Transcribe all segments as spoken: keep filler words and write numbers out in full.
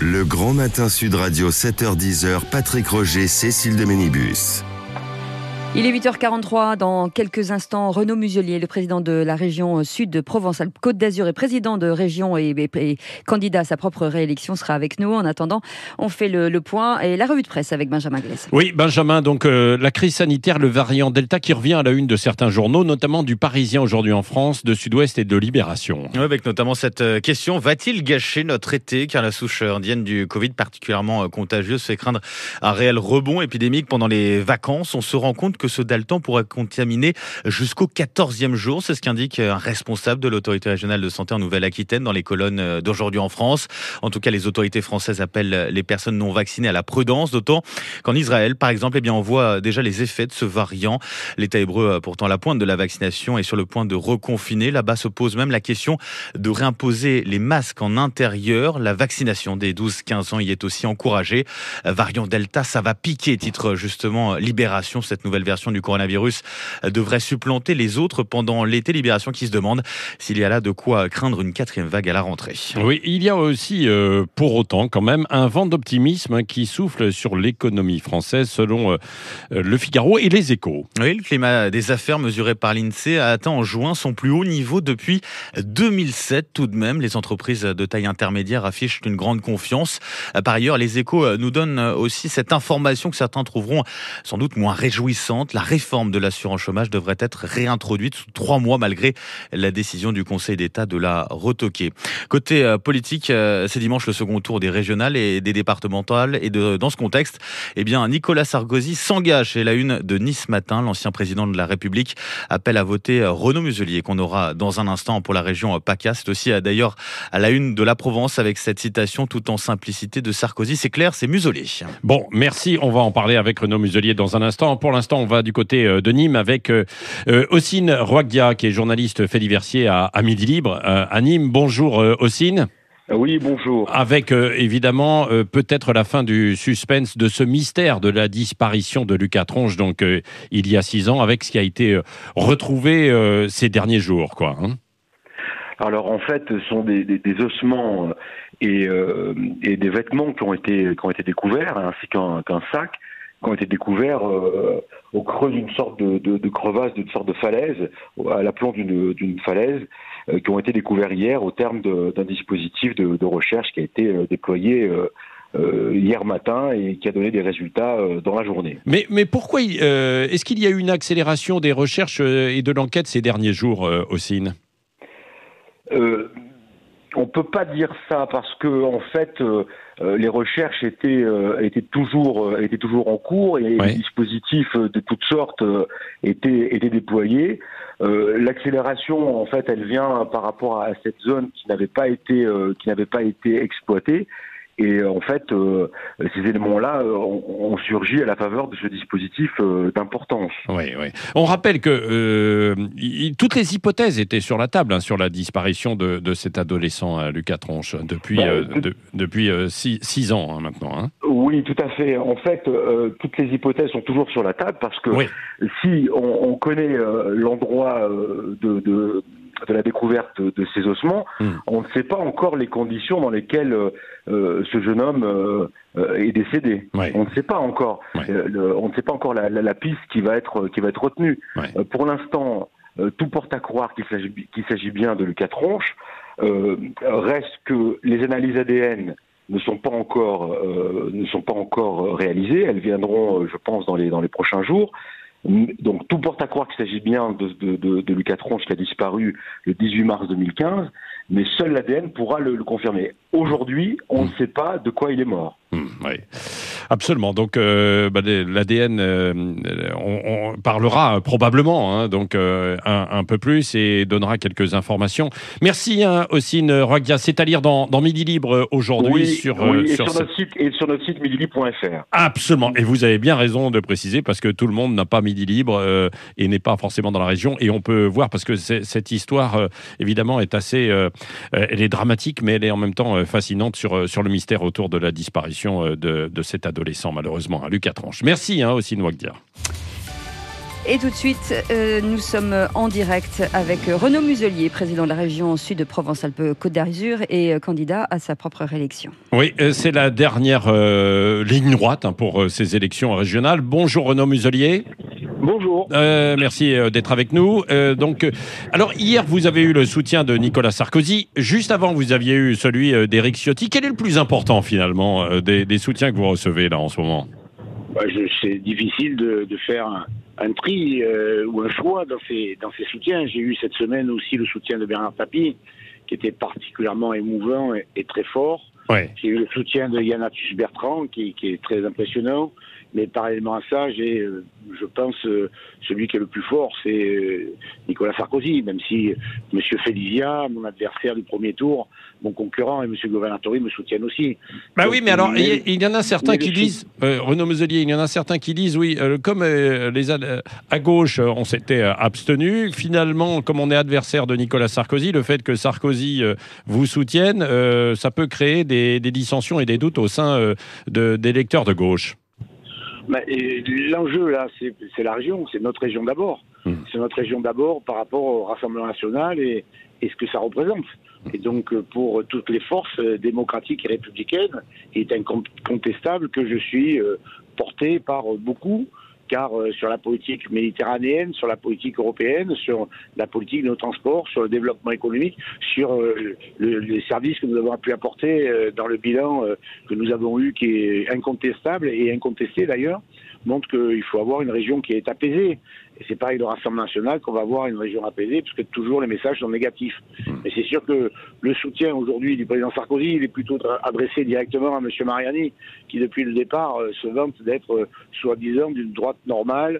Le Grand Matin Sud Radio, sept heures dix, Patrick Roger, Cécile de Ménibus. Il est huit heures quarante-trois. Dans quelques instants, Renaud Muselier, le président de la région Sud de Provence-Alpes-Côte d'Azur et président de région et, et, et candidat à sa propre réélection, sera avec nous. En attendant, on fait le, le point et la revue de presse avec Benjamin Glès. Oui, Benjamin, donc euh, la crise sanitaire, le variant Delta qui revient à la une de certains journaux, notamment du Parisien aujourd'hui en France, de Sud-Ouest et de Libération. Oui, avec notamment cette question, va-t-il gâcher notre été, car la souche indienne du Covid particulièrement contagieuse fait craindre un réel rebond épidémique pendant les vacances. On se rend compte que que ce Dalton pourrait contaminer jusqu'au quatorzième jour. C'est ce qu'indique un responsable de l'autorité régionale de santé en Nouvelle-Aquitaine dans les colonnes d'aujourd'hui en France. En tout cas, les autorités françaises appellent les personnes non vaccinées à la prudence, d'autant qu'en Israël, par exemple, eh bien, on voit déjà les effets de ce variant. L'État hébreu, pourtant à la pointe de la vaccination, est sur le point de reconfiner. Là-bas se pose même la question de réimposer les masques en intérieur. La vaccination des douze quinze ans y est aussi encouragée. Variant Delta, ça va piquer, titre justement Libération. Cette nouvelle version du coronavirus devrait supplanter les autres pendant l'été. Libération qui se demande s'il y a là de quoi craindre une quatrième vague à la rentrée. Oui, il y a aussi euh, pour autant quand même un vent d'optimisme qui souffle sur l'économie française selon euh, Le Figaro et Les Échos. Oui, le climat des affaires mesuré par l'INSEE a atteint en juin son plus haut niveau depuis deux mille sept. Tout de même, les entreprises de taille intermédiaire affichent une grande confiance. Par ailleurs, Les Échos nous donnent aussi cette information que certains trouveront sans doute moins réjouissante. La réforme de l'assurance chômage devrait être réintroduite sous trois mois malgré la décision du Conseil d'État de la retoquer. Côté euh, politique, euh, c'est dimanche le second tour des régionales et des départementales. Et de, dans ce contexte, eh bien, Nicolas Sarkozy s'engage. C'est la une de Nice Matin. L'ancien président de la République appelle à voter Renaud Muselier, qu'on aura dans un instant pour la région PACA. C'est aussi euh, d'ailleurs à la une de la Provence avec cette citation tout en simplicité de Sarkozy. C'est clair, c'est muselé. Bon, merci. On va en parler avec Renaud Muselier dans un instant. Pour l'instant, on va du côté de Nîmes avec euh, Ossine Roagdia, qui est journaliste fait diversier à, à Midi Libre euh, à Nîmes. Bonjour euh, Ossine. Oui, bonjour. Avec euh, évidemment euh, peut-être la fin du suspense de ce mystère de la disparition de Lucas Tronche, donc euh, il y a six ans, avec ce qui a été euh, retrouvé euh, ces derniers jours, quoi. Hein. Alors en fait, ce sont des, des, des ossements et, euh, et des vêtements qui ont été qui ont été découverts, ainsi qu'un, qu'un sac qui ont été découverts euh, au creux d'une sorte de, de, de crevasse, d'une sorte de falaise, à l'aplomb d'une, d'une falaise, euh, qui ont été découverts hier au terme de, d'un dispositif de, de recherche qui a été euh, déployé euh, euh, hier matin et qui a donné des résultats euh, dans la journée. Mais, mais pourquoi euh, est-ce qu'il y a eu une accélération des recherches et de l'enquête ces derniers jours, euh, Ossine ? euh, On peut pas dire ça parce que en fait euh, euh, les recherches étaient euh, étaient toujours euh, étaient toujours en cours et ouais. Les dispositifs de toutes sortes euh, étaient étaient déployés. Euh, l'accélération en fait elle vient par rapport à cette zone qui n'avait pas été euh, qui n'avait pas été exploitée. Et en fait, euh, ces éléments-là euh, ont, ont surgi à la faveur de ce dispositif euh, d'importance. Oui, oui. On rappelle que euh, y, toutes les hypothèses étaient sur la table hein, sur la disparition de, de cet adolescent euh, Lucas Tronche depuis bah, euh, de, depuis euh, six, six ans hein, maintenant. Hein. Oui, tout à fait. En fait, euh, toutes les hypothèses sont toujours sur la table parce que oui. si on, on connaît euh, l'endroit euh, de, de de la découverte de, de ces ossements, mmh. on ne sait pas encore les conditions dans lesquelles euh, ce jeune homme euh, est décédé. Ouais. On ne sait pas encore. Ouais. Euh, le, on ne sait pas encore la, la, la piste qui va être qui va être retenue. Ouais. Euh, pour l'instant, euh, tout porte à croire qu'il s'agit qu'il s'agit bien de Lucas Tronche. Euh, reste que les analyses A D N ne sont pas encore euh, ne sont pas encore réalisées. Elles viendront, je pense, dans les dans les prochains jours. Donc tout porte à croire qu'il s'agit bien de, de, de, de Lucas Tronche qui a disparu le dix-huit mars deux mille quinze, mais seul l'A D N pourra le, le confirmer. Aujourd'hui, on mmh. ne sait pas de quoi il est mort. Mmh, oui, absolument. Donc euh, bah, l'A D N, euh, on, on parlera probablement hein, donc euh, un, un peu plus et donnera quelques informations. Merci hein, Ossine Roagdia. C'est à lire dans, dans Midi Libre aujourd'hui oui, sur, oui, euh, et sur, sur notre site et sur notre site midi libre point f r. Absolument. Et vous avez bien raison de préciser parce que tout le monde n'a pas Midi Libre euh, et n'est pas forcément dans la région. Et on peut voir parce que cette histoire euh, évidemment est assez, euh, elle est dramatique, mais elle est en même temps euh, fascinante sur sur le mystère autour de la disparition de, de cet adolescent, malheureusement, hein, Lucas Tronche. Merci, hein, Ossine Roagdia. Et tout de suite, euh, nous sommes en direct avec Renaud Muselier, président de la région Sud de Provence-Alpes-Côte d'Azur et euh, candidat à sa propre réélection. Oui, euh, c'est la dernière euh, ligne droite hein, pour euh, ces élections régionales. Bonjour Renaud Muselier. Bonjour. Euh, merci euh, d'être avec nous. Euh, donc, euh, alors hier, vous avez eu le soutien de Nicolas Sarkozy. Juste avant, vous aviez eu celui euh, d'Éric Ciotti. Quel est le plus important finalement euh, des, des soutiens que vous recevez là en ce moment ? Bah, je, c'est difficile de, de faire un, un tri euh, ou un choix dans ces, dans ces soutiens. J'ai eu cette semaine aussi le soutien de Bernard Tapie, qui était particulièrement émouvant et, et très fort. Ouais. J'ai eu le soutien de Yann Arthus-Bertrand, qui, qui est très impressionnant. Mais parallèlement à ça, j'ai, euh, je pense, euh, celui qui est le plus fort, c'est euh, Nicolas Sarkozy, même si euh, M. Félizia, mon adversaire du premier tour, mon concurrent, et M. Governatori me soutiennent aussi. Bah Donc, oui, mais alors, mais, il, il y en a certains qui le... disent, euh, Renaud Muselier, il y en a certains qui disent, oui, euh, comme euh, les euh, à gauche, euh, on s'était euh, abstenu, finalement, comme on est adversaire de Nicolas Sarkozy, le fait que Sarkozy euh, vous soutienne, euh, ça peut créer des, des dissensions et des doutes au sein euh, de, des électeurs de gauche. Bah, l'enjeu, là, c'est, c'est la région, c'est notre région d'abord. Mmh. C'est notre région d'abord par rapport au Rassemblement national et, et ce que ça représente. Et donc, pour toutes les forces démocratiques et républicaines, il est incontestable que je suis porté par beaucoup, car sur la politique méditerranéenne, sur la politique européenne, sur la politique de nos transports, sur le développement économique, sur le, les services que nous avons pu apporter dans le bilan que nous avons eu, qui est incontestable et incontesté d'ailleurs, montre qu'il faut avoir une région qui est apaisée. Et c'est pareil le Rassemblement national qu'on va avoir une région apaisée, parce que toujours les messages sont négatifs. Mais c'est sûr que le soutien aujourd'hui du président Sarkozy, il est plutôt adressé directement à M. Mariani, qui depuis le départ euh, se vante d'être euh, soi-disant d'une droite normale,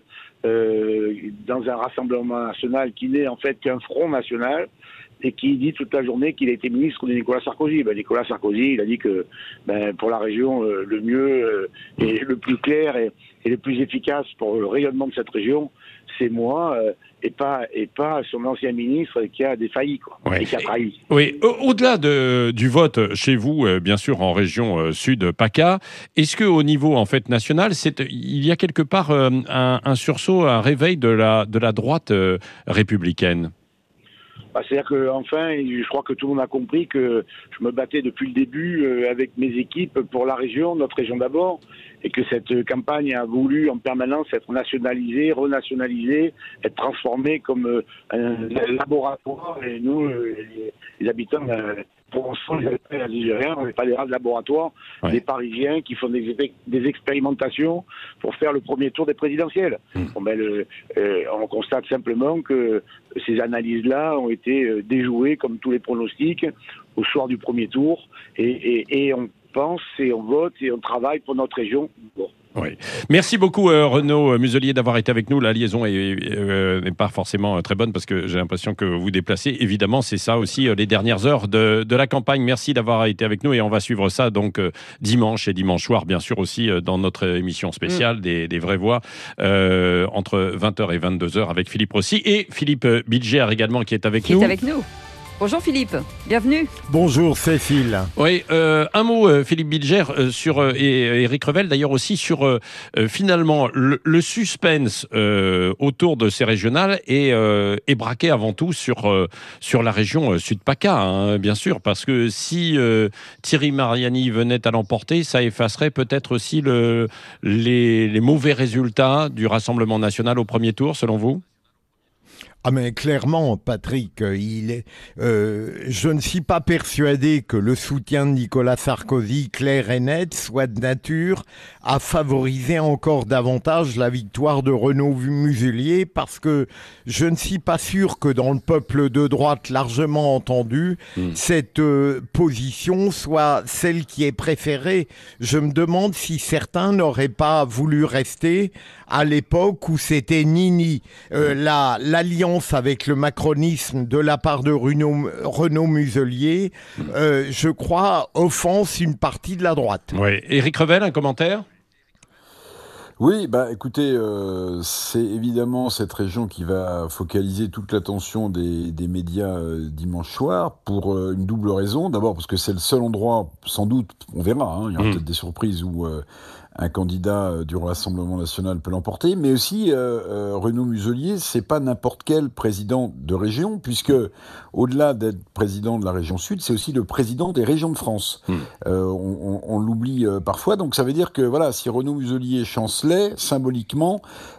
euh, dans un Rassemblement national qui n'est en fait qu'un front national, et qui dit toute la journée qu'il a été ministre de Nicolas Sarkozy. Ben, Nicolas Sarkozy, il a dit que ben, pour la région, euh, le mieux euh, et le plus clair et, et le plus efficace pour le rayonnement de cette région, c'est moi, euh, et pas et pas son ancien ministre qui a défailli, quoi, ouais. et qui a trahi. Oui, au-delà de, du vote chez vous, euh, bien sûr en région euh, Sud PACA, est-ce que au niveau en fait national, c'est il y a quelque part euh, un, un sursaut, un réveil de la de la droite euh, républicaine? Bah, c'est-à-dire que enfin, je crois que tout le monde a compris que je me battais depuis le début euh, avec mes équipes pour la région, notre région d'abord, et que cette campagne a voulu en permanence être nationalisée, renationalisée, être transformée comme euh, un laboratoire. Et nous, euh, les, les habitants euh, provençaux, les Algériens, on n'est pas des rats de laboratoire, ouais. Des Parisiens qui font des, des expérimentations pour faire le premier tour des présidentielles. Mmh. Bon, ben, le, euh, on constate simplement que ces analyses-là ont été euh, déjouées comme tous les pronostics au soir du premier tour, et, et, et on pense et on vote et on travaille pour notre région. Bon. Oui. Merci beaucoup euh, Renaud Muselier d'avoir été avec nous. La liaison est, euh, n'est pas forcément très bonne parce que j'ai l'impression que vous vous déplacez. Évidemment, c'est ça aussi euh, les dernières heures de, de la campagne. Merci d'avoir été avec nous et on va suivre ça donc euh, dimanche et dimanche soir, bien sûr aussi euh, dans notre émission spéciale mmh. des, des vraies voix euh, entre vingt heures et vingt-deux heures avec Philippe Rossi et Philippe Bilger également qui est avec qui nous. Qui est avec nous. Bonjour Philippe, bienvenue. Bonjour Cécile. Oui, euh, un mot euh, Philippe Bilger euh, sur euh, et Éric Revel d'ailleurs aussi sur euh, euh, finalement le, le suspense euh, autour de ces régionales est, euh, est braqué avant tout sur euh, sur la région euh, Sud PACA, hein, bien sûr, parce que si euh, Thierry Mariani venait à l'emporter, ça effacerait peut-être aussi le, les, les mauvais résultats du Rassemblement national au premier tour, selon vous ? Ah mais clairement, Patrick, il est, euh, je ne suis pas persuadé que le soutien de Nicolas Sarkozy, clair et net, soit de nature à favoriser encore davantage la victoire de Renaud Muselier, parce que je ne suis pas sûr que dans le peuple de droite largement entendu, mmh. cette euh, position soit celle qui est préférée. Je me demande si certains n'auraient pas voulu rester à l'époque où c'était ni-ni. Euh, la, l'alliance avec le macronisme de la part de Renaud, Renaud Muselier, euh, je crois, offense une partie de la droite. Oui. Éric Revel, un commentaire ? Oui, bah écoutez, euh, c'est évidemment cette région qui va focaliser toute l'attention des, des médias euh, dimanche soir pour euh, une double raison. D'abord parce que c'est le seul endroit, sans doute, on verra, hein, il y aura mmh. peut-être des surprises où euh, un candidat du Rassemblement national peut l'emporter, mais aussi euh, euh, Renaud Muselier, c'est pas n'importe quel président de région, puisque au-delà d'être président de la région Sud, c'est aussi le président des régions de France. Mmh. Euh, on, on, on l'oublie euh, parfois, donc ça veut dire que voilà, si Renaud Muselier chancelait, symboliquement,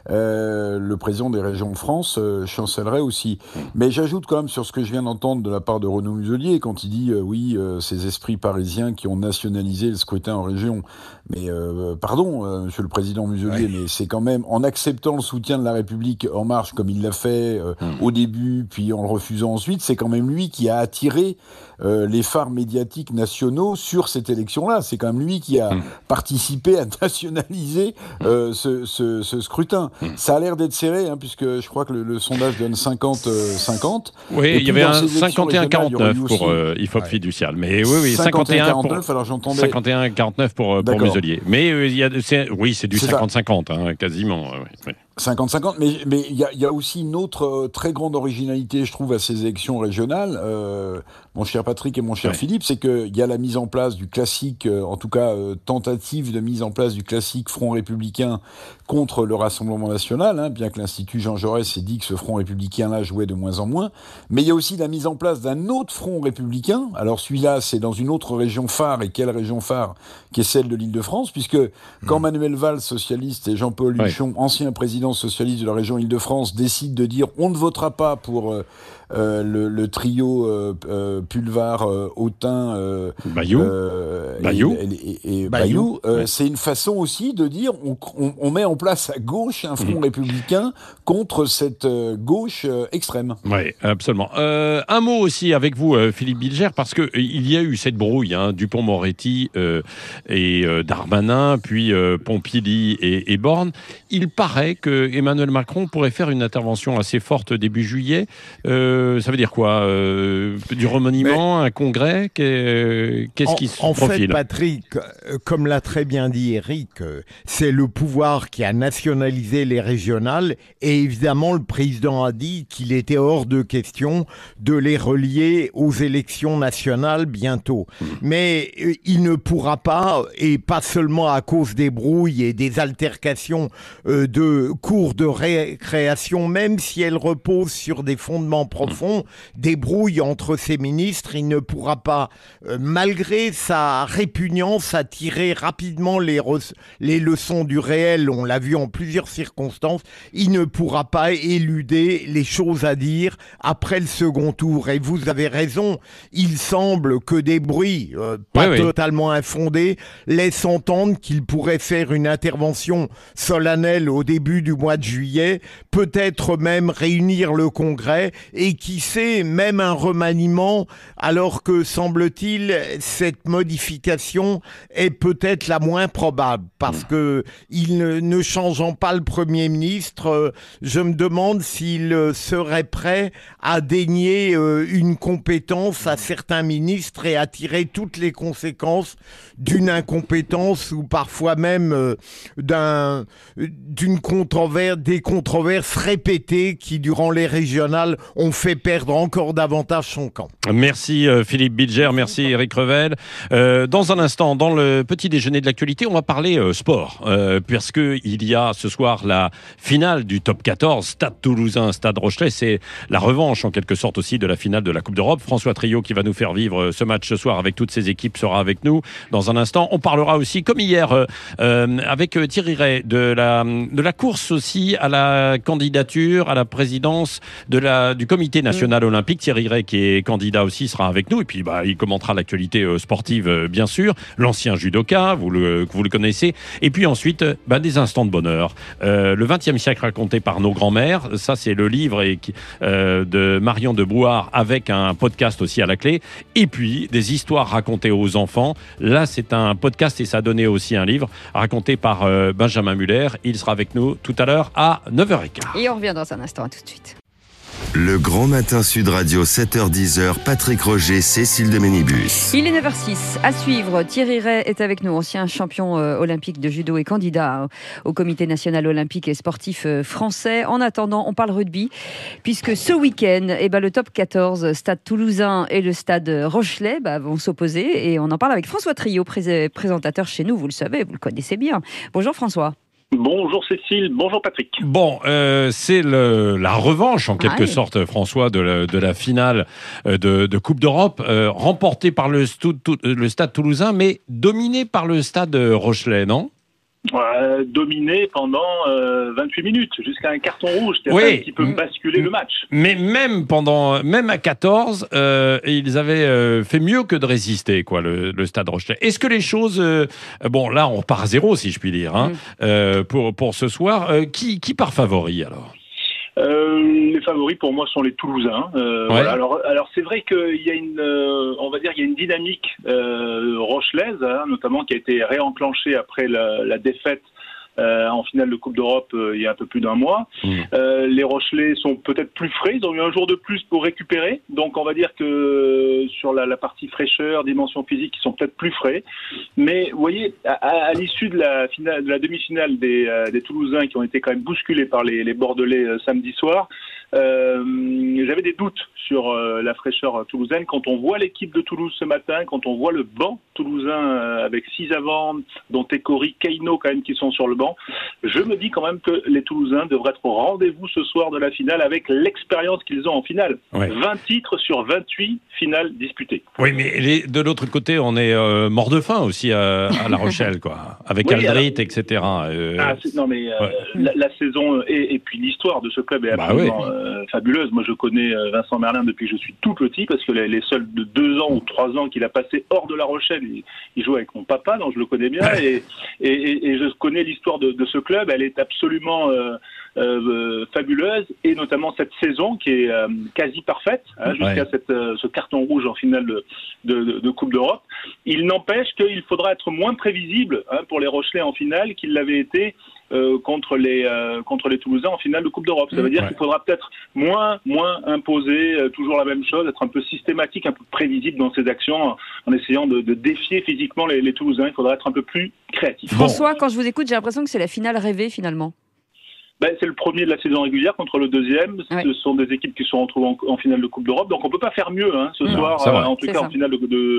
euh, le président des régions de France euh, chancellerait aussi. Mmh. Mais j'ajoute quand même sur ce que je viens d'entendre de la part de Renaud Muselier, quand il dit euh, oui, euh, ces esprits parisiens qui ont nationalisé le scrutin en région. Mais euh, pardon, euh, Monsieur le Président Muselier, oui. mais c'est quand même en acceptant le soutien de la République En Marche comme il l'a fait euh, mmh. au début, puis en le refusant ensuite, c'est quand même lui qui a attiré euh, les phares médiatiques nationaux sur cette élection-là. C'est quand même lui qui a mmh. participé à nationaliser euh, ce, ce, ce scrutin. Mmh. Ça a l'air d'être serré, hein, puisque je crois que le, le sondage donne cinquante cinquante. Oui, il y avait un cinquante et un quarante-neuf pour euh, I F O P ouais. fiducial. Mais oui, oui, cinquante et un quarante-neuf, alors j'entendais cinquante et un quarante-neuf pour, pour Muselier. Mais euh, il y a, c'est, oui, c'est du c'est cinquante cinquante, hein, quasiment. Oui, oui. cinquante cinquante, mais il mais y, a, y a aussi une autre euh, très grande originalité, je trouve, à ces élections régionales, euh, mon cher Patrick et mon cher ouais. Philippe, c'est qu'il y a la mise en place du classique, euh, en tout cas euh, tentative de mise en place du classique Front républicain contre le Rassemblement national, hein, bien que l'Institut Jean Jaurès ait dit que ce Front républicain-là jouait de moins en moins, mais il y a aussi la mise en place d'un autre Front républicain. Alors celui-là, c'est dans une autre région phare, et quelle région phare, qui est celle de l'Île-de-France, puisque mmh. quand Manuel Valls, socialiste, et Jean-Paul Huchon, ouais. ancien président socialiste de la région Île-de-France, décide de dire on ne votera pas pour euh, euh, le, le trio euh, euh, Pulvar, euh, Autain, euh, Bayou, euh, Bayou, et, et, et Bayou, Bayou euh, ouais. c'est une façon aussi de dire on, on, on met en place à gauche un front mmh. républicain contre cette euh, gauche euh, extrême. Oui, absolument. Euh, un mot aussi avec vous, euh, Philippe Bilger, parce que il y a eu cette brouille, hein, Dupond-Moretti euh, et euh, Darmanin, puis euh, Pompili et, et Borne. Il paraît que Emmanuel Macron pourrait faire une intervention assez forte début juillet. Euh, ça veut dire quoi euh, Du remaniement, mais un congrès Qu'est-ce en, qui se en profile En fait, Patrick, comme l'a très bien dit Eric, c'est le pouvoir qui a nationalisé les régionales et évidemment le président a dit qu'il était hors de question de les relier aux élections nationales bientôt. Mmh. Mais euh, il ne pourra pas, et pas seulement à cause des brouilles et des altercations euh, de cours de récréation, même si elles reposent sur des fondements profonds, des brouilles entre ses ministres, il ne pourra pas, euh, malgré sa répugnance, à tirer rapidement les, re- les leçons du réel, on l'a vu en plusieurs circonstances, il ne pourra pas éluder les choses à dire après le second tour. Et vous avez raison, il semble que des bruits, euh, pas oui, totalement oui. infondés, laissent entendre qu'il pourrait faire une intervention solennelle au début du mois de juillet, peut-être même réunir le Congrès, et qui sait, même un remaniement, alors que, semble-t-il, cette modification est peut-être la moins probable, parce que il ne, ne changeant pas le Premier ministre, euh, je me demande s'il euh, serait prêt à dénier euh, une compétence à certains ministres et à tirer toutes les conséquences d'une incompétence ou parfois même euh, d'un, d'une controverse, des controverses répétées qui, durant les régionales, ont fait perdre encore davantage son camp. Merci euh, Philippe Bilger, merci Eric Revel. Euh, dans un instant, dans le petit déjeuner de l'actualité, on va parler euh, sport, euh, parce que il y a ce soir la finale du top quatorze, Stade Toulousain, Stade Rochelais. C'est la revanche en quelque sorte aussi de la finale de la Coupe d'Europe. François Trio, qui va nous faire vivre ce match ce soir avec toutes ses équipes, sera avec nous dans un instant. On parlera aussi, comme hier, euh, euh, avec Thierry Ray, de la, de la course aussi à la candidature, à la présidence de la, du comité national mmh. olympique. Thierry Ray, qui est candidat aussi, sera avec nous. Et puis, bah, il commentera l'actualité euh, sportive, euh, bien sûr. L'ancien judoka, vous le, vous le connaissez. Et puis ensuite, bah, des instants de bonheur. Euh, le vingtième siècle raconté par nos grands-mères. Ça, c'est le livre et, euh, de Marion de Bouard, avec un podcast aussi à la clé. Et puis, des histoires racontées aux enfants. Là, c'est un podcast et ça a donné aussi un livre raconté par euh, Benjamin Muller. Il sera avec nous tout à l'heure à neuf heures quinze. Et on revient dans un instant. À tout de suite. Le Grand Matin Sud Radio, sept heures dix, Patrick Roger, Cécile de Ménibus. Il est neuf heures six. À suivre, Thierry Ray est avec nous, ancien champion euh, olympique de judo et candidat euh, au Comité national olympique et sportif euh, français. En attendant, on parle rugby, puisque ce week-end, eh ben, le top quatorze, Stade Toulousain et le Stade Rochelais bah, vont s'opposer. Et on en parle avec François Trio, pré- présentateur chez nous, vous le savez, vous le connaissez bien. Bonjour François. Bonjour Cécile, bonjour Patrick. Bon, euh, c'est le, la revanche en quelque ah oui. sorte, François, de la, de la finale de, de Coupe d'Europe, euh, remportée par le, stu, tout, le Stade Toulousain, mais dominée par le Stade Rochelais, non ? Euh, dominé pendant euh, vingt-huit minutes, jusqu'à un carton rouge qui a Oui. fait un petit peu basculer le match. Mais même pendant, même à quatorze, euh, ils avaient euh, fait mieux que de résister, quoi, le, le Stade Rochelais. Est-ce que les choses, euh, bon, là, on repart à zéro, si je puis dire, hein, mmh. euh, pour pour ce soir. Euh, qui qui part favori alors ? Euh, les favoris pour moi sont les Toulousains. Euh, ouais. voilà. Alors, alors c'est vrai qu'il y a une, euh, on va dire, il y a une dynamique euh, rochelaise, hein, notamment qui a été réenclenchée après la, la défaite euh, en finale de Coupe d'Europe euh, il y a un peu plus d'un mois. Mmh. Euh, les Rochelais sont peut-être plus frais, ils ont eu un jour de plus pour récupérer, donc on va dire que sur la, la partie fraîcheur, dimension physique, ils sont peut-être plus frais. Mais vous voyez, à, à l'issue de la finale, de la demi-finale des, euh, des Toulousains qui ont été quand même bousculés par les, les Bordelais euh, samedi soir, euh, j'avais des doutes sur euh, la fraîcheur toulousaine. Quand on voit l'équipe de Toulouse ce matin, quand on voit le banc toulousain euh, avec six avants, dont Tekori, Keino quand même qui sont sur le banc, je me dis quand même que les Toulousains devraient être au rendez-vous ce soir de la finale avec l'expérience qu'ils ont en finale. Ouais. vingt titres sur vingt-huit finales disputées. Oui, mais les, de l'autre côté, on est euh, mort de faim aussi à, à La Rochelle, quoi, avec oui, Aldrit, alors, et cetera. Euh, ah, non, mais euh, ouais. la, la saison et, et puis l'histoire de ce club est absolument bah, oui. euh, fabuleuse. Moi, je connais euh, Vincent Merlin depuis que je suis tout petit, parce que les, les seuls de deux ans ou trois ans qu'il a passé hors de La Rochelle, il, il jouait avec mon papa, donc je le connais bien, et, et, et, et je connais l'histoire de, de ce club. Elle est absolument euh, euh, fabuleuse, et notamment cette saison qui est euh, quasi parfaite, hein, jusqu'à ouais. cette, euh, ce carton rouge en finale de, de, de Coupe d'Europe. Il n'empêche qu'il faudra être moins prévisible hein, pour les Rochelais en finale qu'il l'avait été Euh, contre les euh, contre les Toulousains en finale de Coupe d'Europe. Ça veut dire ouais. qu'il faudra peut-être moins moins imposer euh, toujours la même chose, être un peu systématique, un peu prévisible dans ses actions, en, en essayant de, de défier physiquement les, les Toulousains. Il faudra être un peu plus créatif. François, bon. Quand je vous écoute, j'ai l'impression que c'est la finale rêvée finalement. Ben, c'est le premier de la saison régulière contre le deuxième. Ouais. Ce sont des équipes qui se sont retrouvées en, en finale de Coupe d'Europe. Donc on ne peut pas faire mieux hein, ce non, soir, euh, en tout c'est cas ça. En finale de,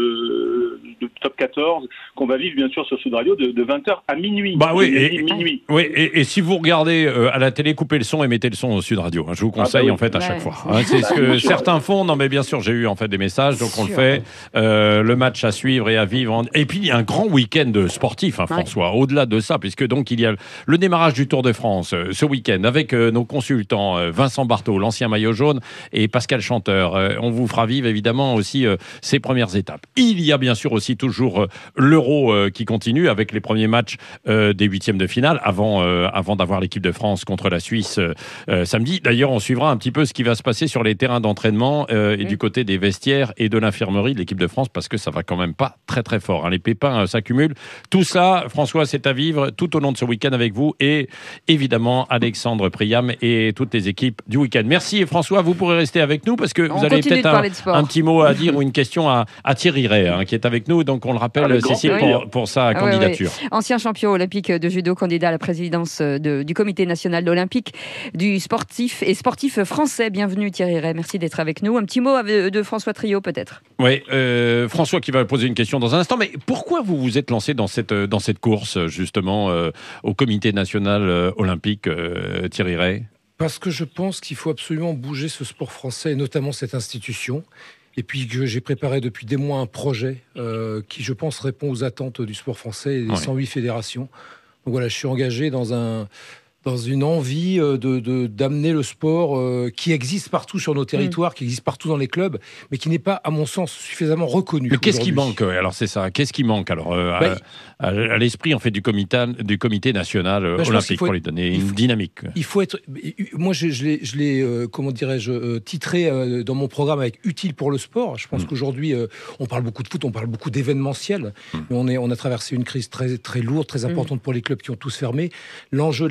de, de top quatorze, qu'on va vivre bien sûr sur Sud Radio de, de vingt heures à minuit. Bah oui, et, minuit. Oui, et, et si vous regardez euh, à la télé, coupez le son et mettez le son au Sud Radio. Hein, je vous conseille ah bah oui. en fait à ouais. chaque fois. Hein, c'est ce que certains font. Non mais bien sûr, j'ai eu en fait des messages, donc on le fait. Euh, le match à suivre et à vivre. En... Et puis il y a un grand week-end sportif, hein, François. Ouais. Au-delà de ça, puisque donc il y a le démarrage du Tour de France euh, ce week-end avec euh, nos consultants, euh, Vincent Barthaud, l'ancien maillot jaune, et Pascal Chanteur. Euh, on vous fera vivre évidemment aussi euh, ces premières étapes. Il y a bien sûr aussi toujours euh, l'Euro euh, qui continue avec les premiers matchs euh, des huitièmes de finale avant, euh, avant d'avoir l'équipe de France contre la Suisse euh, euh, samedi. D'ailleurs, on suivra un petit peu ce qui va se passer sur les terrains d'entraînement euh, et mmh. du côté des vestiaires et de l'infirmerie de l'équipe de France parce que ça va quand même pas très très fort. Hein. Les pépins euh, s'accumulent. Tout ça, François, c'est à vivre tout au long de ce week-end avec vous et évidemment Alexandre Priam et toutes les équipes du week-end. Merci François, vous pourrez rester avec nous parce que on vous avez peut-être un, un petit mot à dire ou une question à, à Thierry Ray hein, qui est avec nous. Donc on le rappelle, avec Cécile, pour, pour sa ah, candidature. Oui, oui. Ancien champion olympique de judo, candidat à la présidence de, du Comité national olympique du sportif et sportif français. Bienvenue Thierry Ray, merci d'être avec nous. Un petit mot de François Trio peut-être. Oui, euh, François qui va poser une question dans un instant. Mais pourquoi vous vous êtes lancé dans cette, dans cette course justement euh, au Comité national euh, olympique, euh, Thierry Ray? Parce que je pense qu'il faut absolument bouger ce sport français, et notamment cette institution. Et puis que j'ai préparé depuis des mois un projet euh, qui, je pense, répond aux attentes du sport français et des ouais. cent huit fédérations. Donc voilà, je suis engagé dans un... dans une envie de, de, d'amener le sport euh, qui existe partout sur nos territoires, mmh. qui existe partout dans les clubs, mais qui n'est pas, à mon sens, suffisamment reconnu. Mais qu'est-ce qui manque alors c'est ça. Qu'est-ce qui manque alors euh, bah, à, à, à l'esprit en fait du comité, du comité national bah, olympique pour être, lui donner une faut, dynamique. Il faut être. Moi, je, je l'ai, je l'ai euh, comment dirais-je, euh, titré euh, dans mon programme avec utile pour le sport. Je pense mmh. qu'aujourd'hui, euh, on parle beaucoup de foot, on parle beaucoup d'événementiel, mmh. mais on est, on a traversé une crise très, très lourde, très importante mmh. pour les clubs qui ont tous fermé. L'enjeu de la rentrée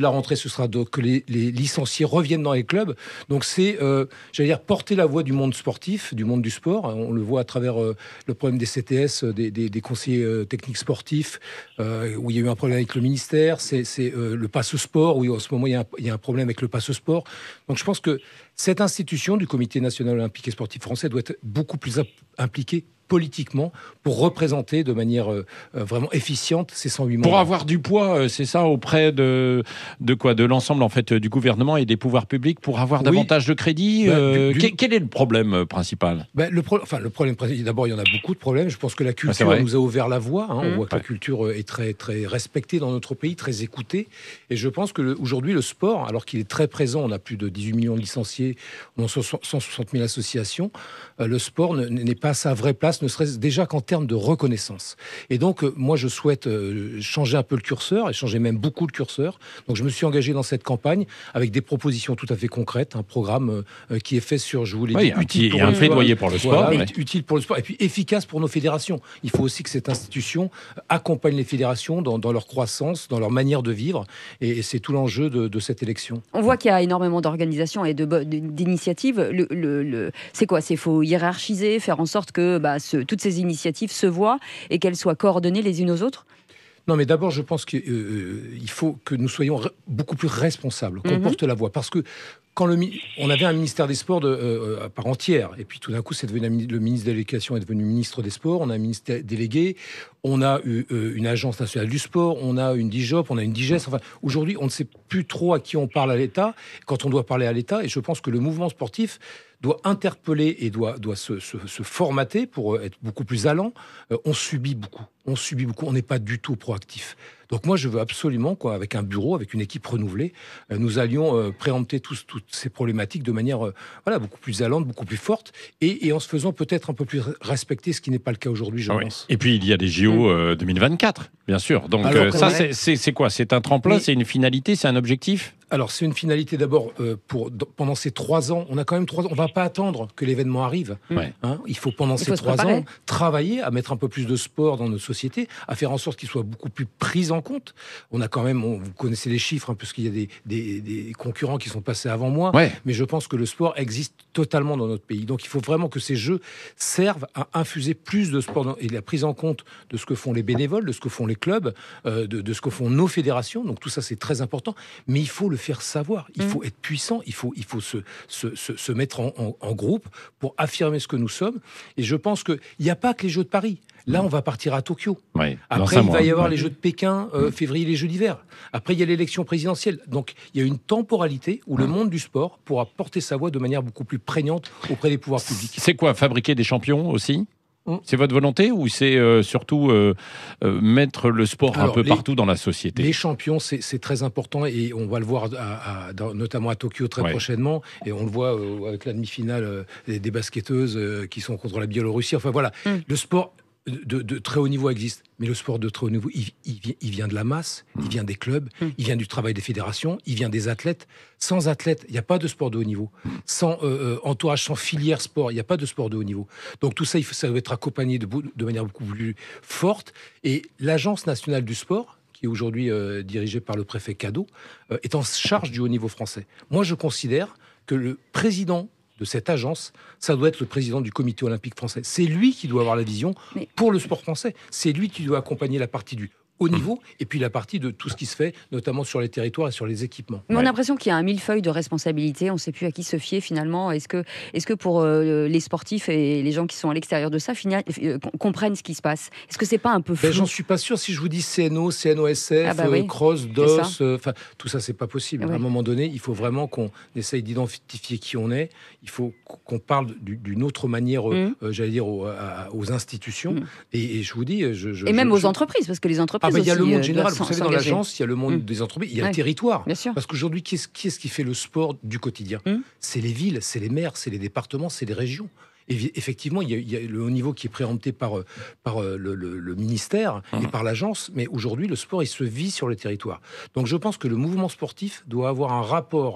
ce sera de, que les, les licenciés reviennent dans les clubs. Donc c'est, euh, j'allais dire, porter la voix du monde sportif, du monde du sport. On le voit à travers euh, le problème des C T S, des, des, des conseillers euh, techniques sportifs, euh, où il y a eu un problème avec le ministère. C'est, c'est euh, le passe-sport, où en ce moment il y, a un, il y a un problème avec le passe-sport. Donc je pense que cette institution du Comité national olympique et sportif français doit être beaucoup plus impliquée politiquement pour représenter de manière euh, vraiment efficiente ces cent huit membres. Pour avoir du poids, euh, c'est ça, auprès de, de quoi, de l'ensemble en fait du gouvernement et des pouvoirs publics, pour avoir oui. davantage de crédit. Bah, euh, du, du... Quel, quel est le problème euh, principal? bah, le, pro... enfin, le problème principal, d'abord, il y en a beaucoup de problèmes. Je pense que la culture ah, nous a ouvert la voie. Hein. Mmh. On voit que ouais. la culture est très, très respectée dans notre pays, très écoutée. Et je pense qu'aujourd'hui, le sport, alors qu'il est très présent, on a plus de dix-huit millions de licenciés, on a cent soixante mille associations, euh, le sport n'est pas à sa vraie place, ne serait-ce déjà qu'en termes de reconnaissance. Et donc, euh, moi, je souhaite euh, changer un peu le curseur, et changer même beaucoup le curseur. Donc, je me suis engagé dans cette campagne avec des propositions tout à fait concrètes, un programme euh, qui est fait sur, je vous l'ai oui, dit, utile pour un plaidoyer pour le sport. Voilà, ouais. Utile pour le sport, et puis efficace pour nos fédérations. Il faut aussi que cette institution accompagne les fédérations dans, dans leur croissance, dans leur manière de vivre, et, et c'est tout l'enjeu de, de cette élection. On voit qu'il y a énormément d'organisations et de, d'initiatives. Le, le, le, c'est quoi? C'est faut hiérarchiser, faire en sorte que bah, ce, toutes ces initiatives se voient et qu'elles soient coordonnées les unes aux autres? Non, mais d'abord, je pense qu'il euh, faut que nous soyons re- beaucoup plus responsables, qu'on mm-hmm. porte la voix. Parce que quand le, on avait un ministère des Sports de, euh, à part entière, et puis tout d'un coup, c'est devenu, le ministre de l'Éducation est devenu ministre des Sports, on a un ministère délégué, on a eu, euh, une agence nationale du sport, on a une DIGOP, on a une DIGES. Enfin, aujourd'hui, on ne sait plus trop à qui on parle à l'État, quand on doit parler à l'État, et je pense que le mouvement sportif doit interpeller et doit, doit se, se, se formater pour être beaucoup plus allant. Euh, on subit beaucoup, on subit beaucoup, on n'est pas du tout proactif. Donc moi, je veux absolument, quoi, avec un bureau, avec une équipe renouvelée, euh, nous allions euh, préempter tous, toutes ces problématiques de manière euh, voilà, beaucoup plus allante, beaucoup plus forte, et, et en se faisant peut-être un peu plus respecter, ce qui n'est pas le cas aujourd'hui, je ah pense. Oui. Et puis, il y a des J O euh, deux mille vingt-quatre, bien sûr. Donc Alors, euh, ça, c'est, c'est, c'est quoi? C'est un tremplin, Mais... c'est une finalité, c'est un objectif? Alors, c'est une finalité d'abord euh, pour d- pendant ces trois ans. On a quand même trois ans. On va pas attendre que l'événement arrive. Ouais. Hein, il faut pendant il ces faut trois ans travailler à mettre un peu plus de sport dans notre société, à faire en sorte qu'il soit beaucoup plus pris en compte. On a quand même, on, vous connaissez les chiffres, hein, parce qu'il y a des, des, des concurrents qui sont passés avant moi. Ouais. Mais je pense que le sport existe totalement dans notre pays. Donc, il faut vraiment que ces jeux servent à infuser plus de sport dans, et la prise en compte de ce que font les bénévoles, de ce que font les clubs, euh, de, de ce que font nos fédérations. Donc, tout ça, c'est très important. Mais il faut le faire savoir, il mmh. faut être puissant, il faut, il faut se, se, se, se mettre en, en, en groupe pour affirmer ce que nous sommes. Et je pense qu'il n'y a pas que les Jeux de Paris. Là, on va partir à Tokyo. Oui, Après, il va y avoir ouais. les Jeux de Pékin, euh, mmh. février, les Jeux d'hiver. Après, il y a l'élection présidentielle. Donc, il y a une temporalité où mmh. le monde du sport pourra porter sa voix de manière beaucoup plus prégnante auprès des pouvoirs publics. C'est quoi, fabriquer des champions aussi ? C'est votre volonté ou c'est euh, surtout euh, euh, mettre le sport Alors, un peu les, partout dans la société? Les champions, c'est, c'est très important et on va le voir à, à, dans, notamment à Tokyo très ouais. prochainement. Et on le voit euh, avec la demi-finale euh, des, des basketteuses euh, qui sont contre la Biélorussie. Enfin voilà, mm. le sport de, de très haut niveau existe. Mais le sport de très haut niveau, il, il, vient, il vient de la masse, mmh. il vient des clubs, mmh. il vient du travail des fédérations, il vient des athlètes. Sans athlètes, il n'y a pas de sport de haut niveau. Mmh. Sans euh, entourage, sans filière sport, il n'y a pas de sport de haut niveau. Donc tout ça, il faut, ça doit être accompagné de, de manière beaucoup plus forte. Et l'Agence nationale du sport, qui est aujourd'hui euh, dirigée par le préfet Cadeau, euh, est en charge du haut niveau français. Moi, je considère que le président de cette agence, ça doit être le président du comité olympique français. C'est lui qui doit avoir la vision Mais... pour le sport français. C'est lui qui doit accompagner la partie du haut niveau et puis la partie de tout ce qui se fait, notamment sur les territoires et sur les équipements. Mais on a l'impression qu'il y a un millefeuille de responsabilités. On ne sait plus à qui se fier finalement. Est-ce que, est-ce que pour euh, les sportifs et les gens qui sont à l'extérieur de ça final, euh, comprennent ce qui se passe? Est-ce que c'est pas un peu flou? Ben, j'en suis pas sûr. Si je vous dis C N O, C N O S F, ah bah oui. euh, Cross, D O S, euh, tout ça, c'est pas possible. Ouais. À un moment donné, il faut vraiment qu'on essaye d'identifier qui on est. Il faut qu'on parle du, d'une autre manière, mmh. euh, j'allais dire, aux, à, aux institutions. Mmh. Et, et je vous dis... Je, je, et même je, aux je... entreprises, parce que les entreprises Ah ben, il y a le monde euh, général, vous savez, dans l'agence, il y a le monde mmh. des entreprises, il y a ouais. le territoire. Bien sûr. Parce qu'aujourd'hui, qui est-ce, qui est-ce qui fait le sport du quotidien? mmh. C'est les villes, c'est les maires, c'est les départements, c'est les régions. Et effectivement, il y, a, il y a le haut niveau qui est préempté par, par le, le, le ministère mmh. et par l'agence, mais aujourd'hui, le sport, il se vit sur le territoire. Donc je pense que le mouvement sportif doit avoir un rapport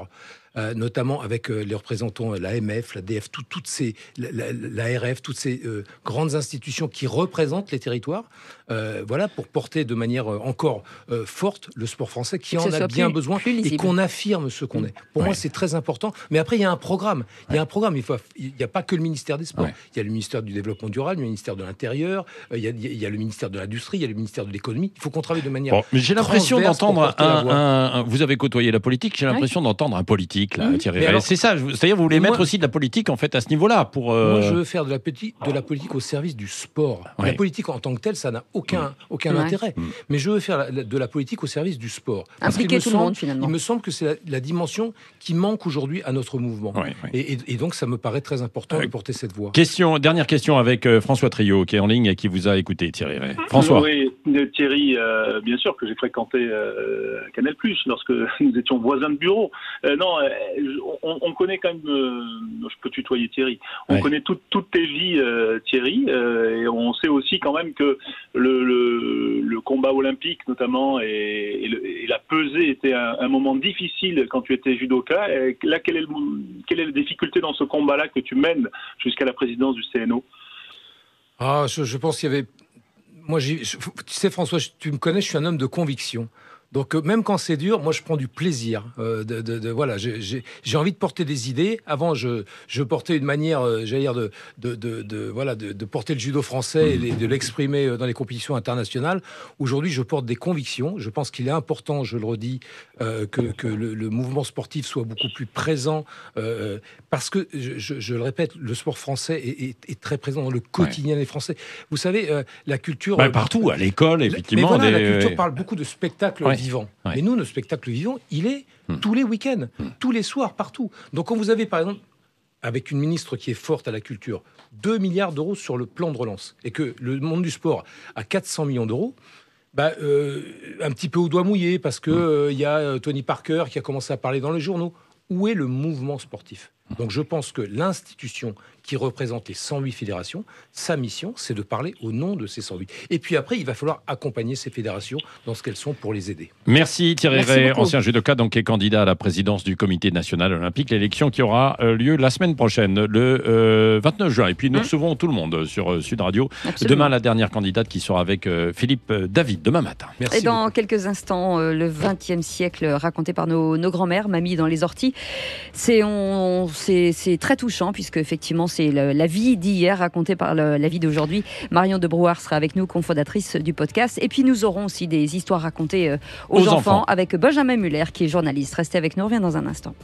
Euh, notamment avec euh, les représentants, la M F, la D F, tout, toutes ces, la, la, la R F, toutes ces euh, grandes institutions qui représentent les territoires, euh, voilà, pour porter de manière euh, encore euh, forte le sport français qui en a bien plus, besoin plus et qu'on affirme ce qu'on mmh. est. Pour ouais. moi, c'est très important. Mais après, il y a un programme. Il y a un programme. Il n'y a pas que le ministère des Sports. Ouais. Il y a le ministère du Développement durable, le ministère de l'Intérieur, euh, il, y a, il y a le ministère de l'Industrie, il y a le ministère de l'Économie. Il faut qu'on travaille de manière bon, mais j'ai l'impression d'entendre un, un, un... Vous avez côtoyé la politique, j'ai l'impression oui. d'entendre un politique. Là, mmh. Thierry alors, c'est ça, c'est-à-dire vous voulez moi, mettre aussi de la politique en fait à ce niveau-là pour. Euh... Moi, je veux faire de la, petit, de la politique au service du sport. Ouais. La politique en tant que telle, ça n'a aucun mmh. aucun ouais. intérêt. Mmh. Mais je veux faire la, de la politique au service du sport. Impliquer tout semble, le monde finalement. Il me semble que c'est la, la dimension qui manque aujourd'hui à notre mouvement. Ouais, ouais. Et, et, et donc, ça me paraît très important euh, de porter cette voix. Question, dernière question avec euh, François Triot qui est en ligne et qui vous a écouté, Thierry. François. Oui, Thierry, euh, bien sûr que j'ai fréquenté euh, Canal plus lorsque nous étions voisins de bureau. Euh, non. On, on connaît quand même, euh, je peux tutoyer Thierry, on ouais. connaît tout, toutes tes vies euh, Thierry, euh, et on sait aussi quand même que le, le, le combat olympique notamment et, et, le, et la pesée était un, un moment difficile quand tu étais judoka. Et là, quelle est, le, quelle est la difficulté dans ce combat-là que tu mènes jusqu'à la présidence du C N O ? Ah, je, je pense qu'il y avait... Moi, j'y... tu sais François, tu me connais, je suis un homme de conviction. Donc euh, même quand c'est dur, moi je prends du plaisir. Euh, de, de, de, voilà, j'ai, j'ai, j'ai envie de porter des idées. Avant, je, je portais une manière, euh, j'allais dire, de, de, de, de voilà, de, de porter le judo français et de, de l'exprimer dans les compétitions internationales. Aujourd'hui, je porte des convictions. Je pense qu'il est important, je le redis, euh, que, que le, le mouvement sportif soit beaucoup plus présent, euh, parce que je, je, je le répète, le sport français est, est, est très présent dans le quotidien ouais. des Français. Vous savez, euh, la culture bah, partout, à l'école, effectivement. Mais voilà, des... la culture parle beaucoup de spectacles. Ouais. Vivant. Ouais. Mais nous, le spectacle vivant, il est mmh. tous les week-ends, mmh. tous les soirs, partout. Donc quand vous avez, par exemple, avec une ministre qui est forte à la culture, deux milliards d'euros sur le plan de relance, et que le monde du sport a quatre cents millions d'euros, bah, euh, un petit peu au doigt mouillé, parce qu'il mmh. euh, y a euh, Tony Parker qui a commencé à parler dans les journaux. Où est le mouvement sportif ? Donc je pense que l'institution qui représente les cent huit fédérations, sa mission, c'est de parler au nom de ces cent huit. Et puis après, il va falloir accompagner ces fédérations dans ce qu'elles sont pour les aider. Merci Thierry Ray, ancien judoka, donc qui est candidat à la présidence du Comité national olympique. L'élection qui aura lieu la semaine prochaine, le euh, vingt-neuf juin. Et puis nous mmh. recevons tout le monde sur euh, Sud Radio. Absolument. Demain, la dernière candidate qui sera avec euh, Philippe David, demain matin. Merci. Et dans beaucoup. quelques instants, euh, le vingtième siècle raconté par nos, nos grands-mères, mamie dans les orties. C'est, on, c'est, c'est très touchant puisque effectivement c'est le, la vie d'hier racontée par le, la vie d'aujourd'hui. Marion de Brouard sera avec nous, cofondatrice du podcast. Et puis nous aurons aussi des histoires racontées euh, aux, aux enfants, enfants avec Benjamin Muller qui est journaliste. Restez avec nous, on revient dans un instant.